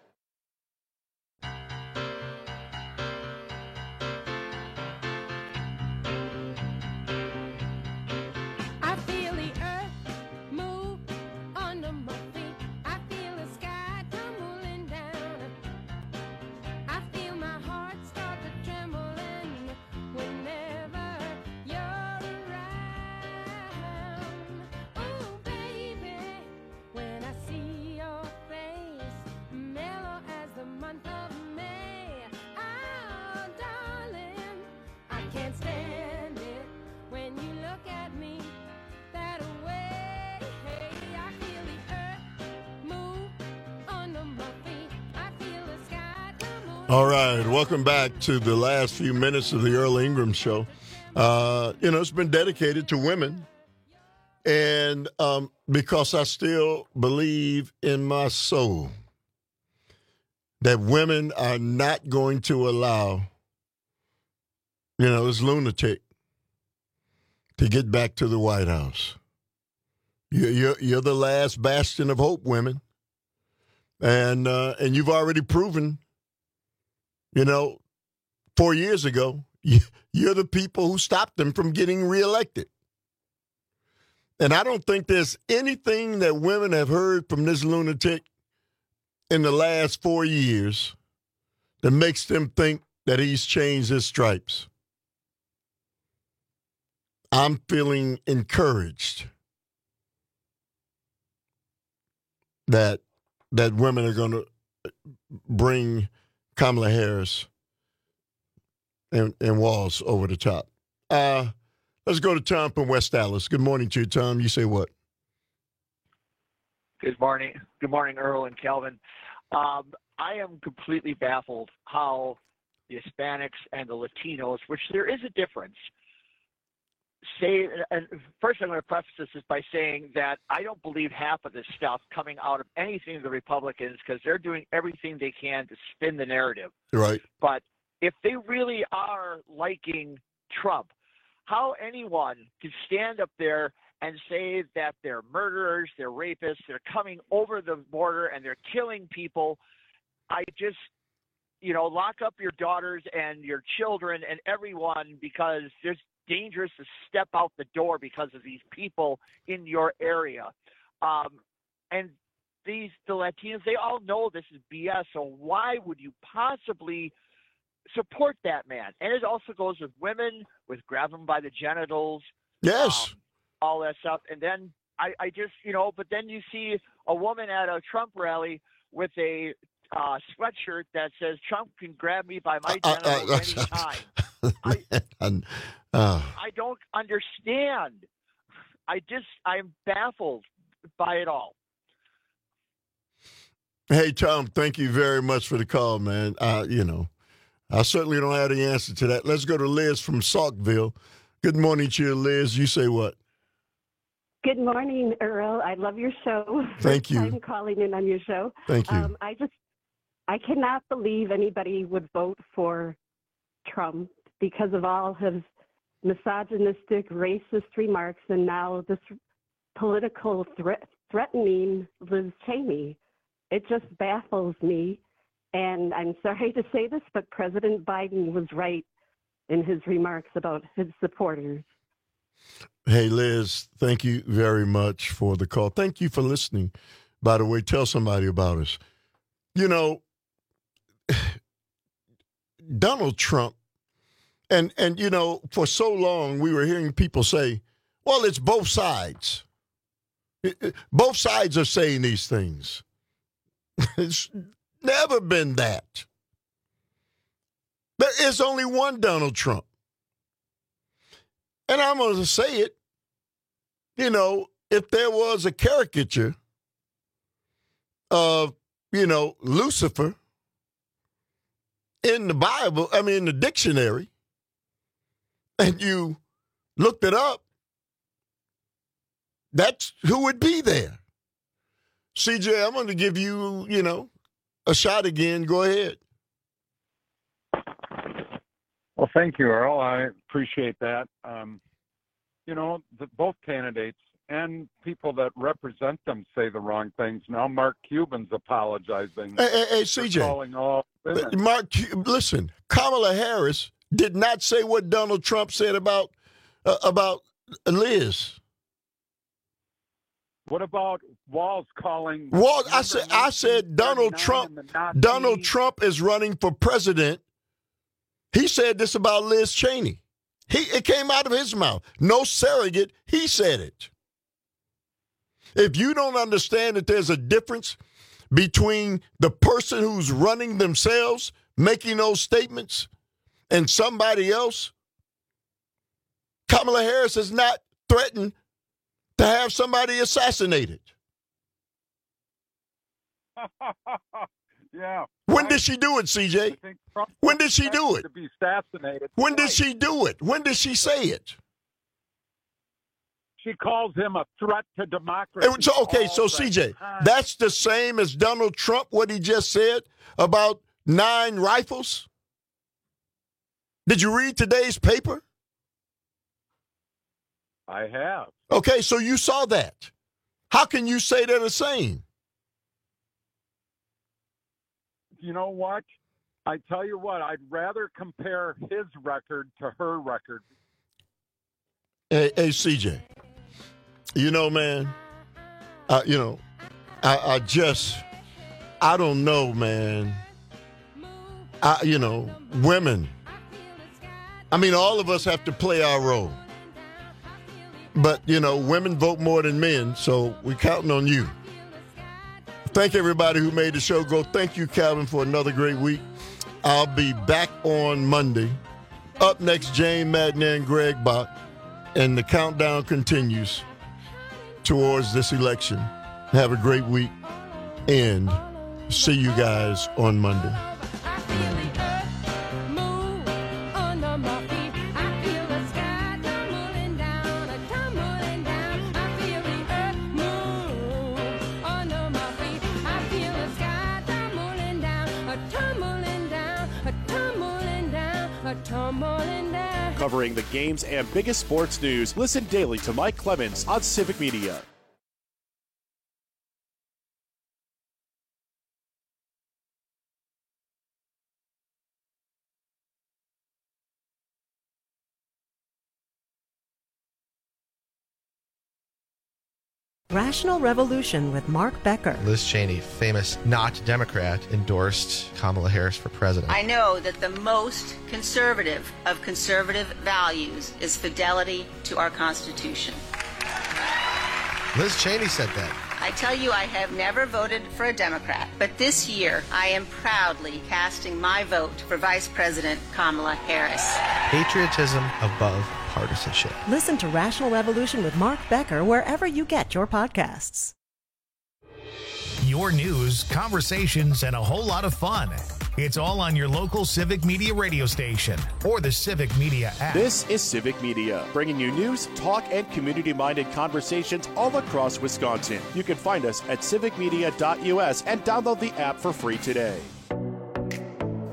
All right, welcome back to the last few minutes of the Earl Ingram Show. Uh, you know, it's been dedicated to women, and um, because I still believe in my soul that women are not going to allow, you know, this lunatic to get back to the White House. You're, you're, you're the last bastion of hope, women, and uh, and you've already proven. You know, four years ago, you're the people who stopped them from getting reelected. And I don't think there's anything that women have heard from this lunatic in the last four years that makes them think that he's changed his stripes. I'm feeling encouraged that that women are going to bring Kamala Harris and, and Walz over the top. Uh, let's go to Tom from West Dallas. Good morning to you, Tom. You say what? Good morning. Good morning, Earl and Calvin. Um, I am completely baffled how the Hispanics and the Latinos, which there is a difference, say, and first I'm going to preface this by saying that I don't believe half of this stuff coming out of anything of the Republicans because they're doing everything they can to spin the narrative. Right. But if they really are liking Trump, how anyone can stand up there and say that they're murderers, they're rapists, they're coming over the border and they're killing people, I just, you know, lock up your daughters and your children and everyone because there's dangerous to step out the door because of these people in your area. Um, and these, the Latinos, they all know this is B S, so why would you possibly support that man? And it also goes with women, with grab them by the genitals. Yes. Um, all that stuff. And then I, I just, you know, but then you see a woman at a Trump rally with a uh, sweatshirt that says Trump can grab me by my genitals uh, uh, uh, anytime. I, uh, I don't understand. I just, I'm baffled by it all. Hey, Tom, thank you very much for the call, man. Uh, you know, I certainly don't have the answer to that. Let's go to Liz from Saukville. Good morning to you, Liz. You say what? Good morning, Earl. I love your show. Thank First you. time calling in on your show. Thank you. Um, I just, I cannot believe anybody would vote for Trump because of all his misogynistic, racist remarks, and now this political threat threatening Liz Cheney. It just baffles me. And I'm sorry to say this, but President Biden was right in his remarks about his supporters. Hey, Liz, thank you very much for the call. Thank you for listening. By the way, tell somebody about us. You know, Donald Trump, and, and you know, for so long we were hearing people say, well, it's both sides. Both sides are saying these things. It's never been that. There is only one Donald Trump. And I'm going to say it, you know, if there was a caricature of, you know, Lucifer in the Bible, I mean, in the dictionary, and you looked it up, that's who would be there. C J, I'm going to give you, you know, a shot again. Go ahead. Well, thank you, Earl. I appreciate that. Um, you know, the, both candidates and people that represent them say the wrong things. Now Mark Cuban's apologizing. Hey, hey, hey C J. Calling all women. Mark, listen, Kamala Harris did not say what Donald Trump said about uh, about Liz. What about Walz calling? Walz, I said, I said Donald Trump. Donald Trump is running for president. He said this about Liz Cheney. He it came out of his mouth. No surrogate. He said it. If you don't understand that there's a difference between the person who's running themselves, making those statements, and somebody else, Kamala Harris has not threatened to have somebody assassinated. Yeah. When did she do it, C J? When did she do it? To be assassinated. When did she do it? When did she say it? She calls him a threat to democracy. It was, okay, so C J, that's the same as Donald Trump, what he just said about nine rifles? Did you read today's paper? I have. Okay, so you saw that. How can you say they're the same? You know what? I tell you what, I'd rather compare his record to her record. Hey, hey C J, you know, man, uh, you know, I, I just, I don't know, man. I, you know, women. I mean, all of us have to play our role. But, you know, women vote more than men, so we're counting on you. Thank everybody who made the show go. Thank you, Calvin, for another great week. I'll be back on Monday. Up next, Jane Madden and Greg Bach. And the countdown continues towards this election. Have a great week. And see you guys on Monday. Covering the games and biggest sports news, listen daily to Mike Clemens on Civic Media. Rational Revolution with Mark Becker. Liz Cheney, famous not Democrat, endorsed Kamala Harris for president. I know that the most conservative of conservative values is fidelity to our Constitution. Liz Cheney said that. I tell you, I have never voted for a Democrat, but this year I am proudly casting my vote for Vice President Kamala Harris. Patriotism above partisanship. Listen to Rational Revolution with Mark Becker wherever you get your podcasts. Your news, conversations, and a whole lot of fun. It's all on your local Civic Media radio station or the Civic Media app. This is Civic Media, bringing you news, talk, and community-minded conversations all across Wisconsin. You can find us at civic media dot U S and download the app for free today.